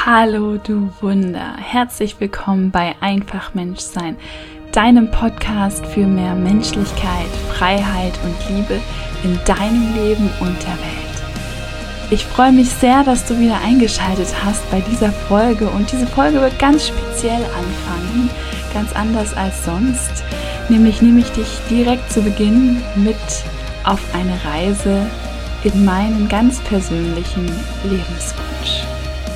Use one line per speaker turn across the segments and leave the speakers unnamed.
Hallo du Wunder, herzlich willkommen bei Einfach Menschsein, deinem Podcast für mehr Menschlichkeit, Freiheit und Liebe in deinem Leben und der Welt. Ich freue mich sehr, dass du wieder eingeschaltet hast bei dieser Folge und diese Folge wird ganz speziell anfangen, ganz anders als sonst. Nämlich nehme ich dich direkt zu Beginn mit auf eine Reise in meinen ganz persönlichen Lebenswunsch.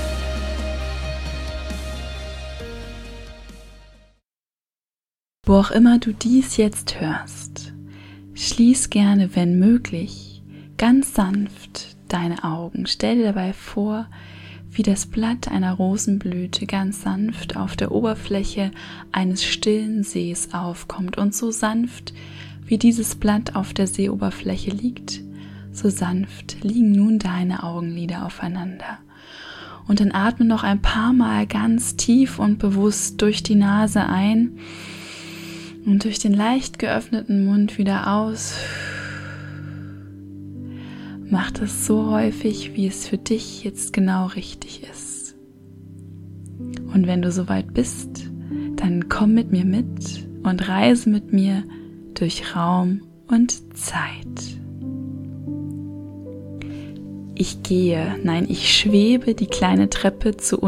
Wo auch immer du dies jetzt hörst, schließ gerne, wenn möglich, ganz sanft deine Augen. Stell dir dabei vor, wie das Blatt einer Rosenblüte ganz sanft auf der Oberfläche eines stillen Sees aufkommt. Und so sanft, wie dieses Blatt auf der Seeoberfläche liegt, so sanft liegen nun deine Augenlider aufeinander. Und dann atme noch ein paar Mal ganz tief und bewusst durch die Nase ein und durch den leicht geöffneten Mund wieder aus. Mach das so häufig, wie es für dich jetzt genau richtig ist. Und wenn du soweit bist, dann komm mit mir mit und reise mit mir durch Raum und Zeit. Ich gehe, nein, ich schwebe die kleine Treppe zu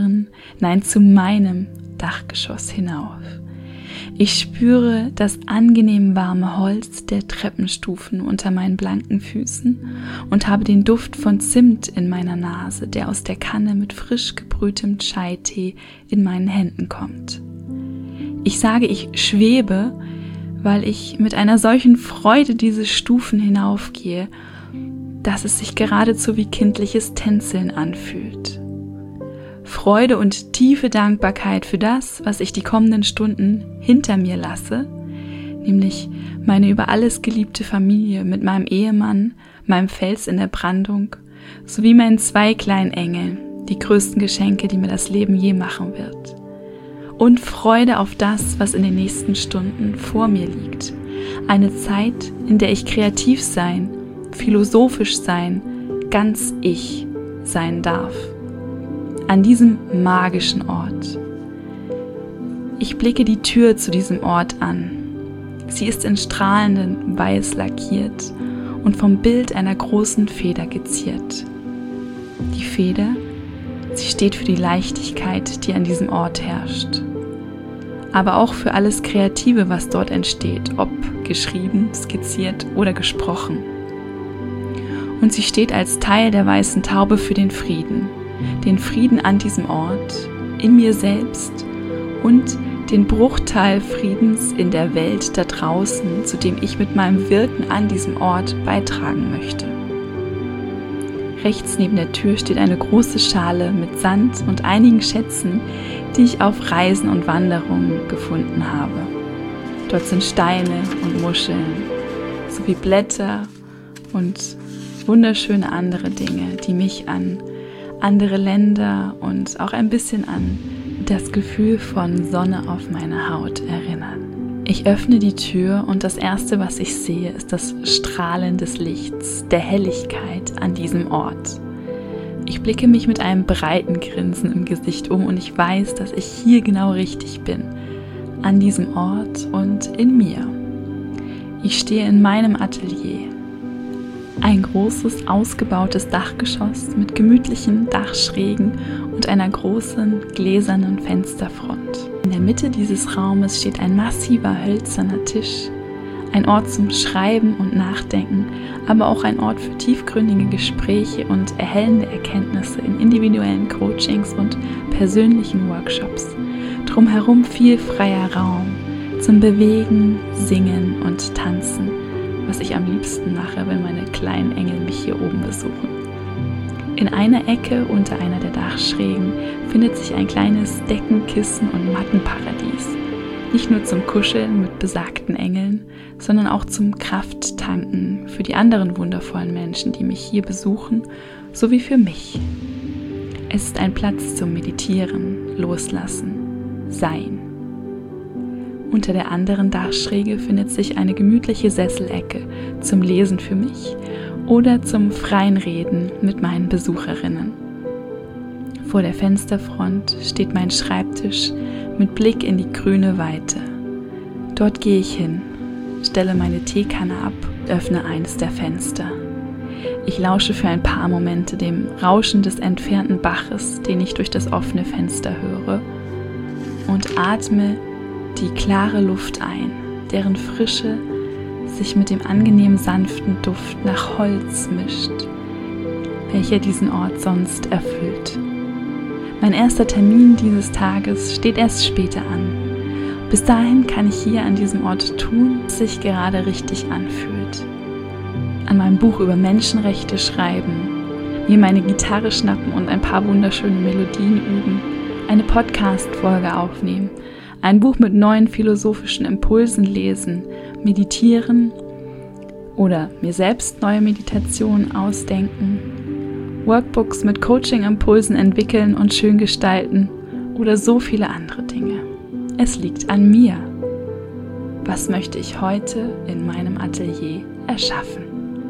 meinem Dachgeschoss hinauf. Ich spüre das angenehm warme Holz der Treppenstufen unter meinen blanken Füßen und habe den Duft von Zimt in meiner Nase, der aus der Kanne mit frisch gebrühtem Chai-Tee in meinen Händen kommt. Ich sage, ich schwebe, weil ich mit einer solchen Freude diese Stufen hinaufgehe, dass es sich geradezu wie kindliches Tänzeln anfühlt. Freude und tiefe Dankbarkeit für das, was ich die kommenden Stunden hinter mir lasse, nämlich meine über alles geliebte Familie mit meinem Ehemann, meinem Fels in der Brandung, sowie meinen 2 kleinen Engeln, die größten Geschenke, die mir das Leben je machen wird. Und Freude auf das, was in den nächsten Stunden vor mir liegt. Eine Zeit, in der ich kreativ sein, philosophisch sein, ganz ich sein darf. An diesem magischen Ort. Ich blicke die Tür zu diesem Ort an. Sie ist in strahlendem Weiß lackiert und vom Bild einer großen Feder geziert. Die Feder, sie steht für die Leichtigkeit, die an diesem Ort herrscht. Aber auch für alles Kreative, was dort entsteht, ob geschrieben, skizziert oder gesprochen. Und sie steht als Teil der weißen Taube für den Frieden an diesem Ort, in mir selbst und den Bruchteil Friedens in der Welt da draußen, zu dem ich mit meinem Wirken an diesem Ort beitragen möchte. Rechts neben der Tür steht eine große Schale mit Sand und einigen Schätzen, die ich auf Reisen und Wanderungen gefunden habe. Dort sind Steine und Muscheln sowie Blätter und wunderschöne andere Dinge, die mich an andere Länder und auch ein bisschen an das Gefühl von Sonne auf meiner Haut erinnern. Ich öffne die Tür und das Erste, was ich sehe, ist das Strahlen des Lichts, der Helligkeit an diesem Ort. Ich blicke mich mit einem breiten Grinsen im Gesicht um und ich weiß, dass ich hier genau richtig bin, an diesem Ort und in mir. Ich stehe in meinem Atelier. Ein großes, ausgebautes Dachgeschoss mit gemütlichen Dachschrägen und einer großen, gläsernen Fensterfront. In der Mitte dieses Raumes steht ein massiver, hölzerner Tisch, ein Ort zum Schreiben und Nachdenken, aber auch ein Ort für tiefgründige Gespräche und erhellende Erkenntnisse in individuellen Coachings und persönlichen Workshops. Drumherum viel freier Raum zum Bewegen, Singen und Tanzen, was ich am liebsten mache, wenn meine kleinen Engel mich hier oben besuchen. In einer Ecke unter einer der Dachschrägen findet sich ein kleines Deckenkissen- und Mattenparadies. Nicht nur zum Kuscheln mit besagten Engeln, sondern auch zum Krafttanken für die anderen wundervollen Menschen, die mich hier besuchen, sowie für mich. Es ist ein Platz zum Meditieren, Loslassen, Sein. Unter der anderen Dachschräge findet sich eine gemütliche Sesselecke zum Lesen für mich oder zum freien Reden mit meinen Besucherinnen. Vor der Fensterfront steht mein Schreibtisch mit Blick in die grüne Weite. Dort gehe ich hin, stelle meine Teekanne ab, öffne eines der Fenster. Ich lausche für ein paar Momente dem Rauschen des entfernten Baches, den ich durch das offene Fenster höre, und atme die klare Luft ein, deren Frische sich mit dem angenehm sanften Duft nach Holz mischt, welcher diesen Ort sonst erfüllt. Mein erster Termin dieses Tages steht erst später an. Bis dahin kann ich hier an diesem Ort tun, was sich gerade richtig anfühlt. An meinem Buch über Menschenrechte schreiben, mir meine Gitarre schnappen und ein paar wunderschöne Melodien üben, eine Podcast-Folge aufnehmen, ein Buch mit neuen philosophischen Impulsen lesen, meditieren oder mir selbst neue Meditationen ausdenken, Workbooks mit Coaching-Impulsen entwickeln und schön gestalten oder so viele andere Dinge. Es liegt an mir. Was möchte ich heute in meinem Atelier erschaffen?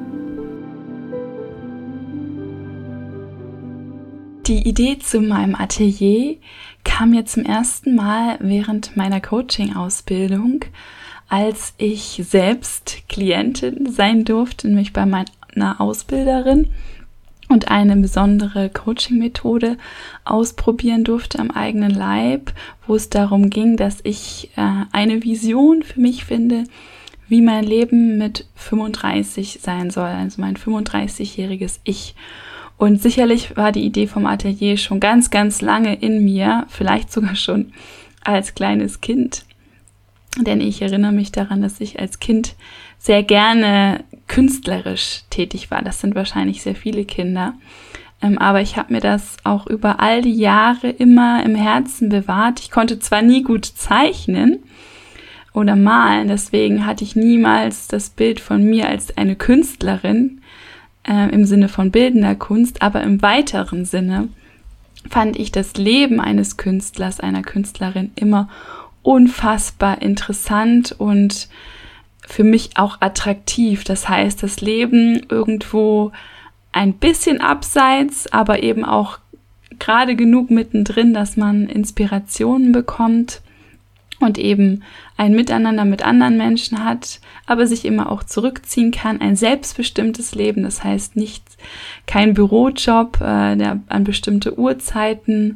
Die Idee zu meinem Atelier kam mir zum ersten Mal während meiner Coaching-Ausbildung, als ich selbst Klientin sein durfte, nämlich bei meiner Ausbilderin, und eine besondere Coaching-Methode ausprobieren durfte am eigenen Leib, wo es darum ging, dass ich eine Vision für mich finde, wie mein Leben mit 35 sein soll, also mein 35-jähriges Ich. Und sicherlich war die Idee vom Atelier schon ganz, ganz lange in mir, vielleicht sogar schon als kleines Kind. Denn ich erinnere mich daran, dass ich als Kind sehr gerne künstlerisch tätig war. Das sind wahrscheinlich sehr viele Kinder. Aber ich habe mir das auch über all die Jahre immer im Herzen bewahrt. Ich konnte zwar nie gut zeichnen oder malen, deswegen hatte ich niemals das Bild von mir als eine Künstlerin im Sinne von bildender Kunst, aber im weiteren Sinne fand ich das Leben eines Künstlers, einer Künstlerin immer unfassbar interessant und für mich auch attraktiv. Das heißt, das Leben irgendwo ein bisschen abseits, aber eben auch gerade genug mittendrin, dass man Inspirationen bekommt und eben ein Miteinander mit anderen Menschen hat, aber sich immer auch zurückziehen kann. Ein selbstbestimmtes Leben, das heißt kein Bürojob, der an bestimmte Uhrzeiten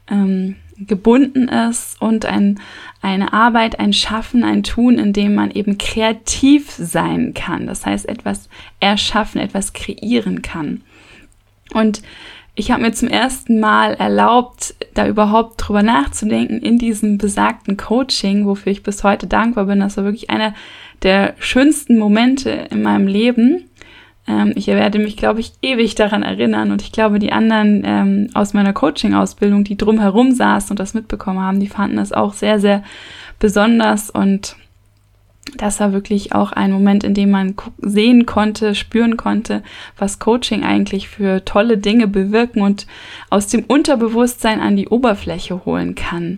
gebunden ist, und eine Arbeit, ein Schaffen, ein Tun, in dem man eben kreativ sein kann. Das heißt, etwas erschaffen, etwas kreieren kann. Und ich habe mir zum ersten Mal erlaubt, da überhaupt drüber nachzudenken in diesem besagten Coaching, wofür ich bis heute dankbar bin. Das war wirklich einer der schönsten Momente in meinem Leben. Ich werde mich, glaube ich, ewig daran erinnern, und ich glaube, die anderen aus meiner Coaching-Ausbildung, die drumherum saßen und das mitbekommen haben, die fanden das auch sehr, sehr besonders, und das war wirklich auch ein Moment, in dem man sehen konnte, spüren konnte, was Coaching eigentlich für tolle Dinge bewirken und aus dem Unterbewusstsein an die Oberfläche holen kann.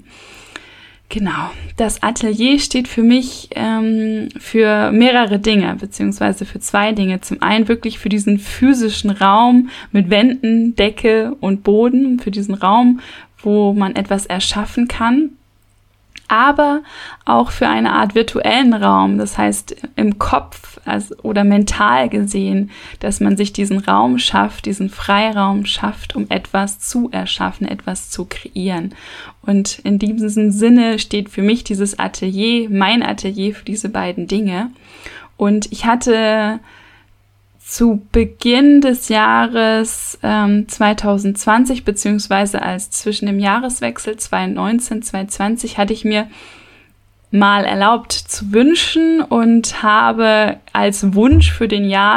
Genau, das Atelier steht für mich für mehrere Dinge, beziehungsweise für zwei Dinge. Zum einen wirklich für diesen physischen Raum mit Wänden, Decke und Boden, für diesen Raum, wo man etwas erschaffen kann, aber auch für eine Art virtuellen Raum, das heißt im Kopf oder mental gesehen, dass man sich diesen Raum schafft, diesen Freiraum schafft, um etwas zu erschaffen, etwas zu kreieren. Und in diesem Sinne steht für mich dieses Atelier, mein Atelier, für diese beiden Dinge. Und ich hatte zu Beginn des Jahres 2020, beziehungsweise als zwischen dem Jahreswechsel 2019, 2020, hatte ich mir mal erlaubt zu wünschen und habe als Wunsch für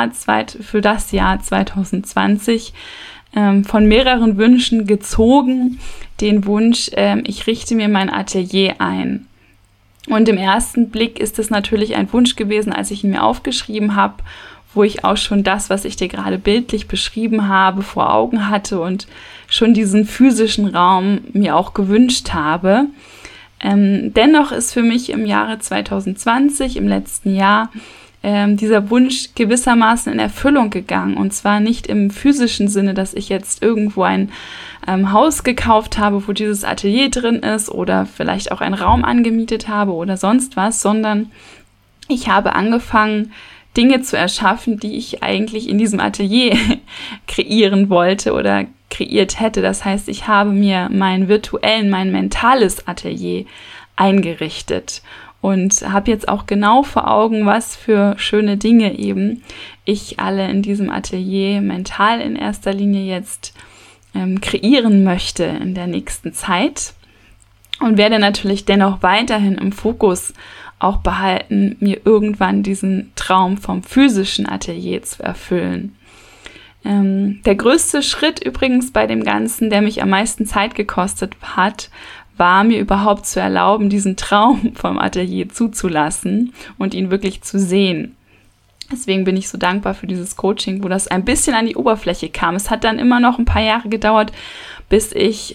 das Jahr 2020 von mehreren Wünschen gezogen den Wunsch, ich richte mir mein Atelier ein. Und im ersten Blick ist es natürlich ein Wunsch gewesen, als ich ihn mir aufgeschrieben habe, wo ich auch schon das, was ich dir gerade bildlich beschrieben habe, vor Augen hatte und schon diesen physischen Raum mir auch gewünscht habe. Dennoch ist für mich im Jahre 2020, im letzten Jahr, dieser Wunsch gewissermaßen in Erfüllung gegangen. Und zwar nicht im physischen Sinne, dass ich jetzt irgendwo ein Haus gekauft habe, wo dieses Atelier drin ist oder vielleicht auch einen Raum angemietet habe oder sonst was, sondern ich habe angefangen, Dinge zu erschaffen, die ich eigentlich in diesem Atelier kreieren wollte oder kreiert hätte. Das heißt, ich habe mir mein mentales Atelier eingerichtet und habe jetzt auch genau vor Augen, was für schöne Dinge eben ich alle in diesem Atelier mental in erster Linie jetzt kreieren möchte in der nächsten Zeit und werde natürlich dennoch weiterhin im Fokus auch behalten, mir irgendwann diesen Traum vom physischen Atelier zu erfüllen. Der größte Schritt übrigens bei dem Ganzen, der mich am meisten Zeit gekostet hat, war mir überhaupt zu erlauben, diesen Traum vom Atelier zuzulassen und ihn wirklich zu sehen. Deswegen bin ich so dankbar für dieses Coaching, wo das ein bisschen an die Oberfläche kam. Es hat dann immer noch ein paar Jahre gedauert, bis ich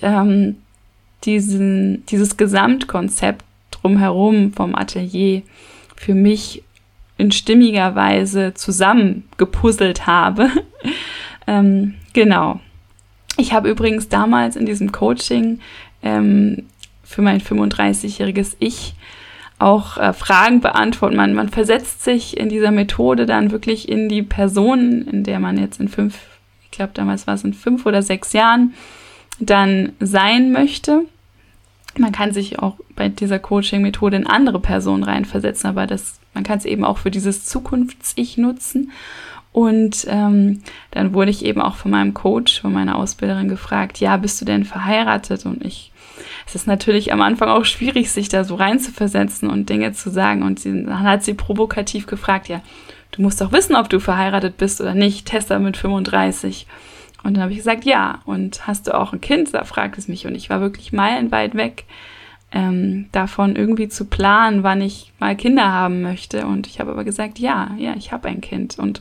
dieses Gesamtkonzept drumherum vom Atelier für mich in stimmiger Weise zusammengepuzzelt habe. Genau. Ich habe übrigens damals in diesem Coaching für mein 35-jähriges Ich auch Fragen beantwortet. Man versetzt sich in dieser Methode dann wirklich in die Person, in der man jetzt ich glaube damals war es in 5 oder 6 Jahren, dann sein möchte. Man kann sich auch bei dieser Coaching-Methode in andere Personen reinversetzen, aber man kann es eben auch für dieses Zukunfts-Ich nutzen. Und dann wurde ich eben auch von meinem Coach, von meiner Ausbilderin gefragt, ja, bist du denn verheiratet? Und es ist natürlich am Anfang auch schwierig, sich da so reinzuversetzen und Dinge zu sagen. Und dann hat sie provokativ gefragt, ja, du musst doch wissen, ob du verheiratet bist oder nicht, Tessa mit 35. Und dann habe ich gesagt, ja. Und hast du auch ein Kind? Da fragt es mich. Und ich war wirklich meilenweit weg davon, irgendwie zu planen, wann ich mal Kinder haben möchte. Und ich habe aber gesagt, ja, ich habe ein Kind. Und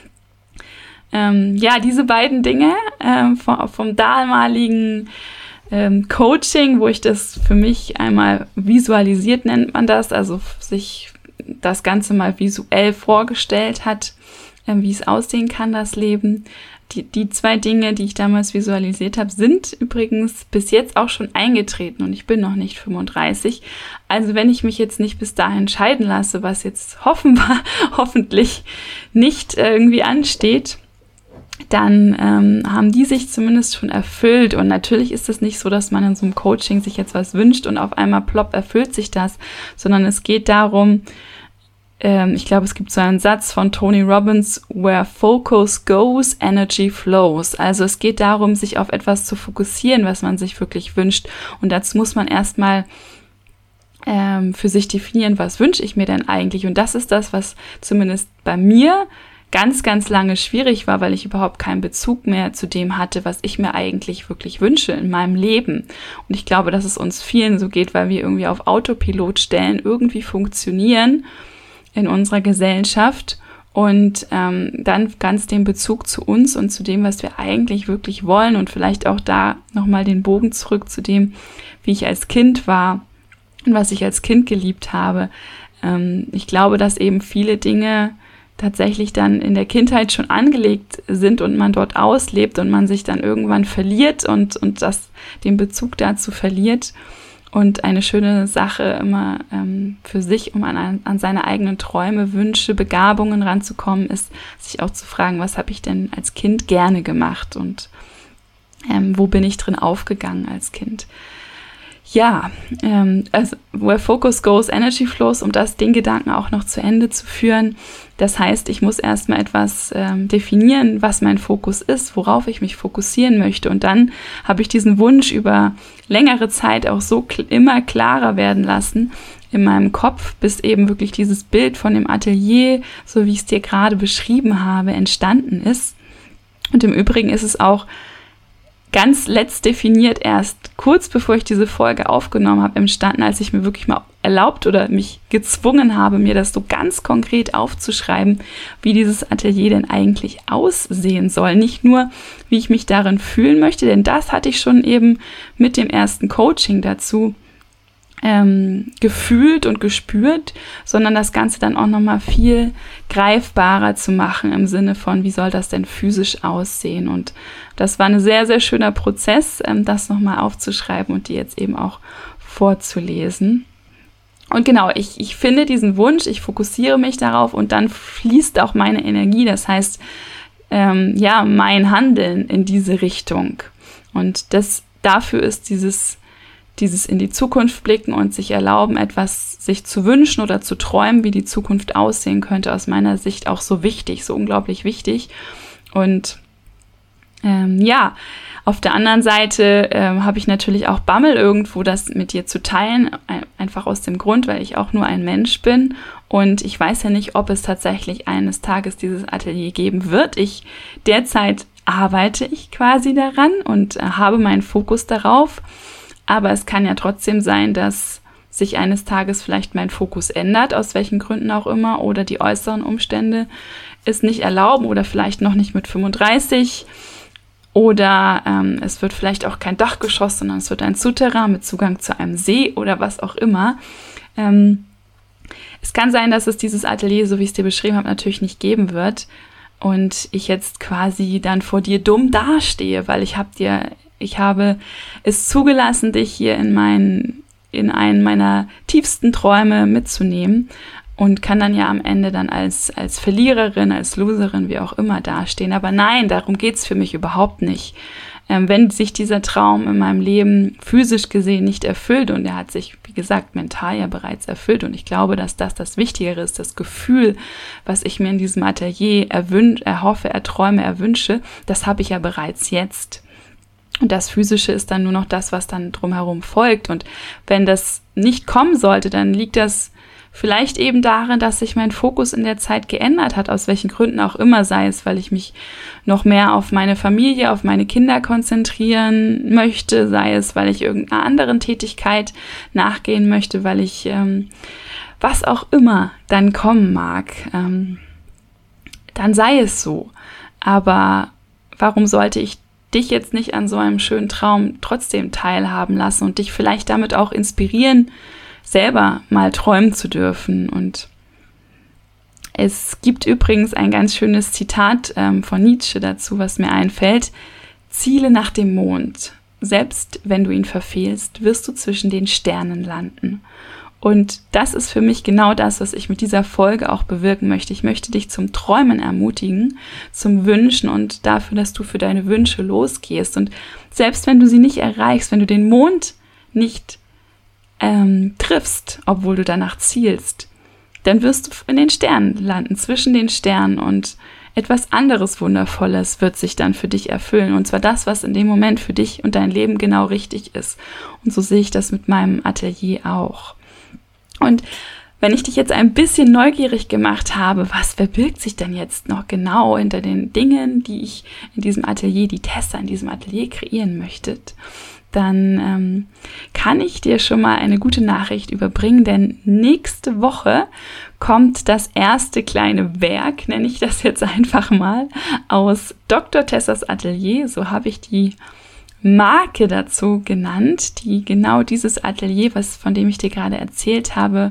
diese beiden Dinge vom damaligen Coaching, wo ich das für mich einmal visualisiert, nennt man das, also sich das Ganze mal visuell vorgestellt hat, wie es aussehen kann, das Leben. Die 2 Dinge, die ich damals visualisiert habe, sind übrigens bis jetzt auch schon eingetreten und ich bin noch nicht 35. Also wenn ich mich jetzt nicht bis dahin entscheiden lasse, was jetzt hoffentlich nicht irgendwie ansteht, dann haben die sich zumindest schon erfüllt. Und natürlich ist es nicht so, dass man in so einem Coaching sich jetzt was wünscht und auf einmal plopp erfüllt sich das, sondern es geht darum, ich glaube, es gibt so einen Satz von Tony Robbins, where focus goes, energy flows. Also es geht darum, sich auf etwas zu fokussieren, was man sich wirklich wünscht. Und dazu muss man erstmal für sich definieren, was wünsche ich mir denn eigentlich? Und das ist das, was zumindest bei mir ganz, ganz lange schwierig war, weil ich überhaupt keinen Bezug mehr zu dem hatte, was ich mir eigentlich wirklich wünsche in meinem Leben. Und ich glaube, dass es uns vielen so geht, weil wir irgendwie auf Autopilot stellen, irgendwie funktionieren in unserer Gesellschaft und dann ganz den Bezug zu uns und zu dem, was wir eigentlich wirklich wollen und vielleicht auch da nochmal den Bogen zurück zu dem, wie ich als Kind war und was ich als Kind geliebt habe. Ich glaube, dass eben viele Dinge tatsächlich dann in der Kindheit schon angelegt sind und man dort auslebt und man sich dann irgendwann verliert und den Bezug dazu verliert. Und eine schöne Sache immer für sich, um an seine eigenen Träume, Wünsche, Begabungen ranzukommen, ist, sich auch zu fragen, was habe ich denn als Kind gerne gemacht und wo bin ich drin aufgegangen als Kind. Ja, also where focus goes, energy flows, um den Gedanken auch noch zu Ende zu führen. Das heißt, ich muss erstmal etwas definieren, was mein Fokus ist, worauf ich mich fokussieren möchte. Und dann habe ich diesen Wunsch über längere Zeit auch so immer klarer werden lassen in meinem Kopf, bis eben wirklich dieses Bild von dem Atelier, so wie ich es dir gerade beschrieben habe, entstanden ist. Und im Übrigen ist es auch ganz letzt definiert erst kurz bevor ich diese Folge aufgenommen habe, entstanden, als ich mir wirklich mal erlaubt oder mich gezwungen habe, mir das so ganz konkret aufzuschreiben, wie dieses Atelier denn eigentlich aussehen soll. Nicht nur, wie ich mich darin fühlen möchte, denn das hatte ich schon eben mit dem ersten Coaching dazu gefühlt und gespürt, sondern das Ganze dann auch nochmal viel greifbarer zu machen im Sinne von, wie soll das denn physisch aussehen? Und das war ein sehr, sehr schöner Prozess, das nochmal aufzuschreiben und die jetzt eben auch vorzulesen. Und genau, ich finde diesen Wunsch, ich fokussiere mich darauf und dann fließt auch meine Energie, das heißt, mein Handeln in diese Richtung. Und dafür ist dieses in die Zukunft blicken und sich erlauben, etwas sich zu wünschen oder zu träumen, wie die Zukunft aussehen könnte, aus meiner Sicht auch so wichtig, so unglaublich wichtig. Und auf der anderen Seite habe ich natürlich auch Bammel, irgendwo das mit dir zu teilen, einfach aus dem Grund, weil ich auch nur ein Mensch bin und ich weiß ja nicht, ob es tatsächlich eines Tages dieses Atelier geben wird. Derzeit arbeite ich quasi daran und habe meinen Fokus darauf. Aber es kann ja trotzdem sein, dass sich eines Tages vielleicht mein Fokus ändert, aus welchen Gründen auch immer, oder die äußeren Umstände es nicht erlauben oder vielleicht noch nicht mit 35 oder es wird vielleicht auch kein Dachgeschoss, sondern es wird ein Souterrain mit Zugang zu einem See oder was auch immer. Es kann sein, dass es dieses Atelier, so wie ich es dir beschrieben habe, natürlich nicht geben wird und ich jetzt quasi dann vor dir dumm dastehe, weil ich habe es zugelassen, dich hier in einen meiner tiefsten Träume mitzunehmen und kann dann ja am Ende dann als Verliererin, als Loserin, wie auch immer dastehen. Aber nein, darum geht's für mich überhaupt nicht. Wenn sich dieser Traum in meinem Leben physisch gesehen nicht erfüllt und er hat sich, wie gesagt, mental ja bereits erfüllt und ich glaube, dass das Wichtigere ist, das Gefühl, was ich mir in diesem Atelier erhoffe, erträume, erwünsche, das habe ich ja bereits jetzt. Und das Physische ist dann nur noch das, was dann drumherum folgt. Und wenn das nicht kommen sollte, dann liegt das vielleicht eben darin, dass sich mein Fokus in der Zeit geändert hat, aus welchen Gründen auch immer, sei es, weil ich mich noch mehr auf meine Familie, auf meine Kinder konzentrieren möchte, sei es, weil ich irgendeiner anderen Tätigkeit nachgehen möchte, weil ich was auch immer dann kommen mag, dann sei es so. Aber warum sollte ich dich jetzt nicht an so einem schönen Traum trotzdem teilhaben lassen und dich vielleicht damit auch inspirieren, selber mal träumen zu dürfen? Und es gibt übrigens ein ganz schönes Zitat von Nietzsche dazu, was mir einfällt. Ziele nach dem Mond. Selbst wenn du ihn verfehlst, wirst du zwischen den Sternen landen. Und das ist für mich genau das, was ich mit dieser Folge auch bewirken möchte. Ich möchte dich zum Träumen ermutigen, zum Wünschen und dafür, dass du für deine Wünsche losgehst. Und selbst wenn du sie nicht erreichst, wenn du den Mond nicht triffst, obwohl du danach zielst, dann wirst du in den Sternen landen, zwischen den Sternen und etwas anderes Wundervolles wird sich dann für dich erfüllen. Und zwar das, was in dem Moment für dich und dein Leben genau richtig ist. Und so sehe ich das mit meinem Atelier auch. Und wenn ich dich jetzt ein bisschen neugierig gemacht habe, was verbirgt sich denn jetzt noch genau hinter den Dingen, die ich in diesem Atelier, die Tessa in diesem Atelier kreieren möchte, dann kann ich dir schon mal eine gute Nachricht überbringen, denn nächste Woche kommt das erste kleine Werk, nenne ich das jetzt einfach mal, aus Dr. Tessas Atelier, so habe ich die Marke dazu genannt, die genau dieses Atelier, von dem ich dir gerade erzählt habe,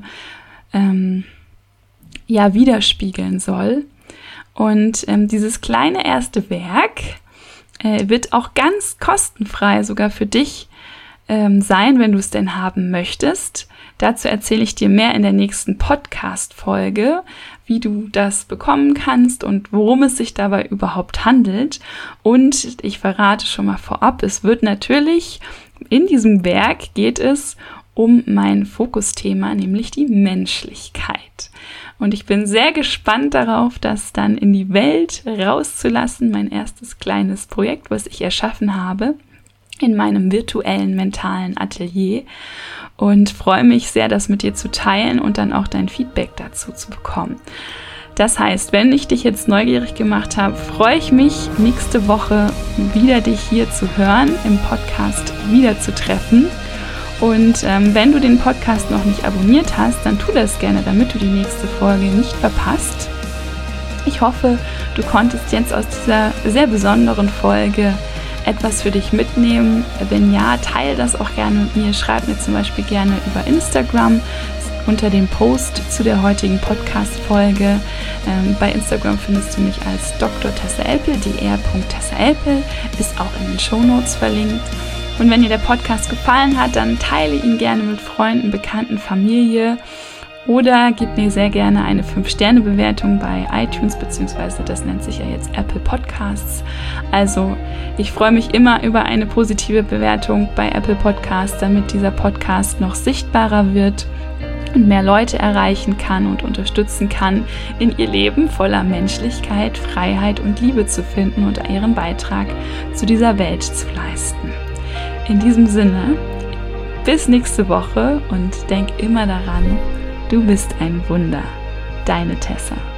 widerspiegeln soll. Und dieses kleine erste Werk wird auch ganz kostenfrei sogar für dich sein, wenn du es denn haben möchtest. Dazu erzähle ich dir mehr in der nächsten Podcast-Folge, wie du das bekommen kannst und worum es sich dabei überhaupt handelt. Und ich verrate schon mal vorab, es wird natürlich, in diesem Werk geht es um mein Fokusthema, nämlich die Menschlichkeit. Und ich bin sehr gespannt darauf, das dann in die Welt rauszulassen, mein erstes kleines Projekt, was ich erschaffen habe in meinem virtuellen mentalen Atelier, und freue mich sehr, das mit dir zu teilen und dann auch dein Feedback dazu zu bekommen. Das heißt, wenn ich dich jetzt neugierig gemacht habe, freue ich mich, nächste Woche wieder dich hier zu hören, im Podcast wieder zu treffen. Und wenn du den Podcast noch nicht abonniert hast, dann tu das gerne, damit du die nächste Folge nicht verpasst. Ich hoffe, du konntest jetzt aus dieser sehr besonderen Folge etwas für dich mitnehmen? Wenn ja, teile das auch gerne mit mir. Schreib mir zum Beispiel gerne über Instagram unter dem Post zu der heutigen Podcast-Folge. Bei Instagram findest du mich als Dr. Tessa Elpel, dr.tessaelpel, ist auch in den Shownotes verlinkt. Und wenn dir der Podcast gefallen hat, dann teile ihn gerne mit Freunden, Bekannten, Familie oder gib mir sehr gerne eine 5-Sterne-Bewertung bei iTunes, beziehungsweise das nennt sich ja jetzt Apple Podcasts. Also ich freue mich immer über eine positive Bewertung bei Apple Podcasts, damit dieser Podcast noch sichtbarer wird und mehr Leute erreichen kann und unterstützen kann, in ihr Leben voller Menschlichkeit, Freiheit und Liebe zu finden und ihren Beitrag zu dieser Welt zu leisten. In diesem Sinne, bis nächste Woche und denk immer daran, du bist ein Wunder. Deine Tessa.